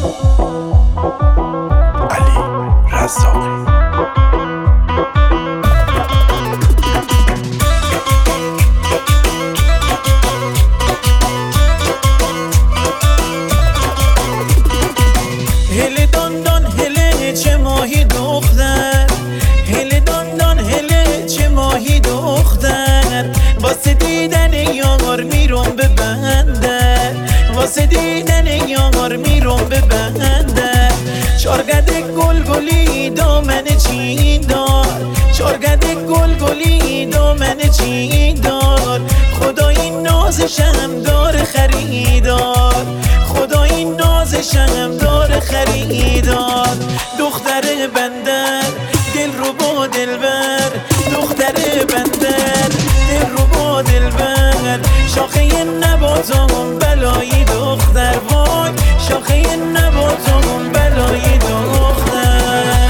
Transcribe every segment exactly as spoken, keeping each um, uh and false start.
علی رزاقی. هله دان دان هله چه ماهی دختر، هله دان دان هله چه ماهی دختر، واسه دیدن یار میرم به بندر، واسه دیدن یار میرم به بندر. چارگده گل گلی دامن چین دار، چارگده گل گلی دامن چین دار. خدا این نازشم داره خریدار، خدا این نازشم داره خریدار. دختر بندر دل رو با دلبر، دختر بندر دل رو با دلبر. شاخه نباتم بلایی دختر، وای شاخه نباتم بلایی دختر.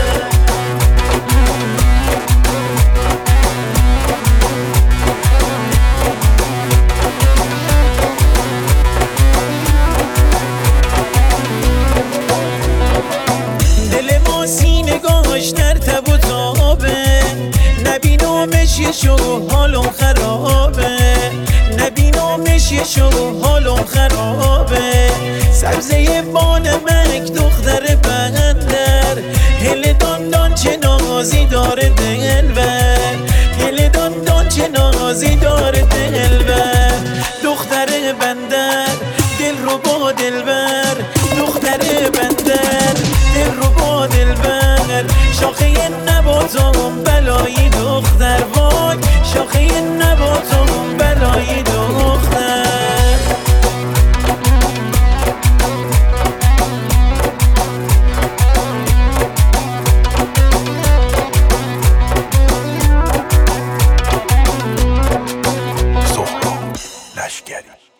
دل ما سینگاش در تب و تابه، نبینامش یه شو حالم خرابه، نبینامش یه شو حالم خرابه. سبزه بانمک دختر بندر، هله دان دان چه نازی داره دلبر، هله دان دان چه نازی داره دلبر. دختر بندر دل رو با دلبر، دختر بندر دل رو با دلبر. شاخه نباتم بلایی دختر، وای شاخه نباتم بلایی دختر. سهراب لشکری.